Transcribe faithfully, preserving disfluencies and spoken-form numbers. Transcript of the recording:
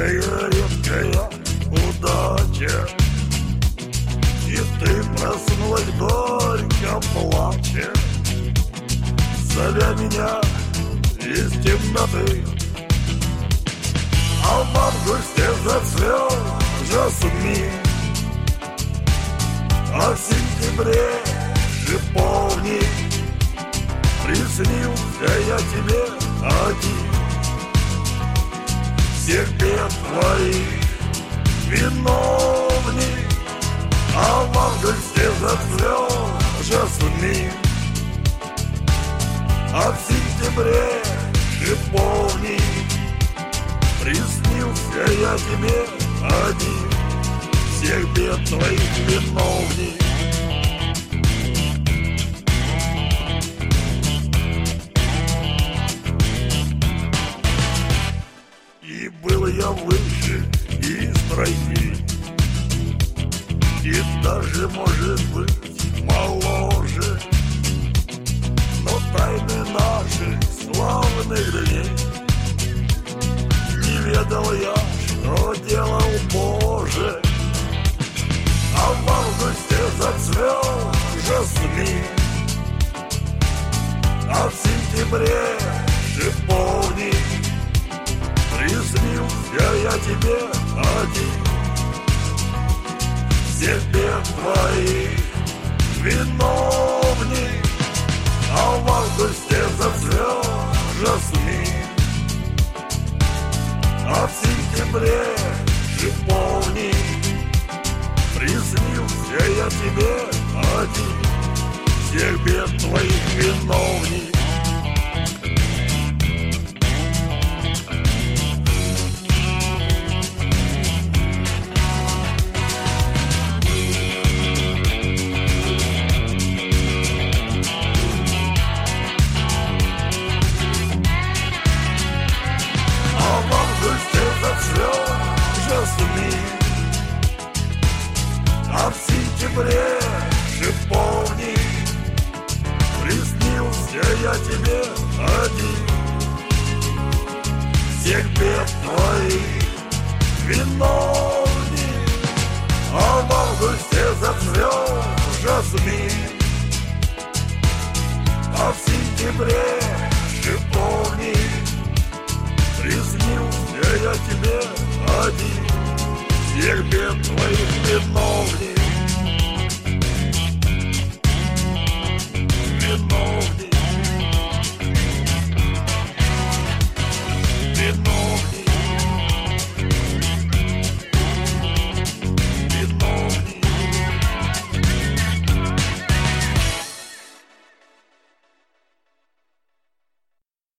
редкая, редкая удача. И ты проснулась горько плача, зовя меня из темноты. А в августе зацвел жасмин, а в сентябре шиповник. Приснился я тебе один, всех бед твоих виновник. А в августе зацвел жасмин, а в сентябре шиповник. Приснился я тебе один, всех бед твоих виновник. И был я выше и стройней, и даже, может быть, моложе. Но тайны наших славных дней не ведал я, что делал позже. А в августе зацвел жасмин, а в сентябре шиповник. Приснился я тебе один, всех бед твоих виновник. А в августе зацвел жасмин, а в сентябре шиповник. Приснился я тебе один, всех бед твоих виновник. А в сентябре шиповник. Приснился я тебе один, всех бед твоих виновник. А в августе зацвел жасмин, а в сентябре шиповник. Приснился я тебе один, всех бед твоих виновник.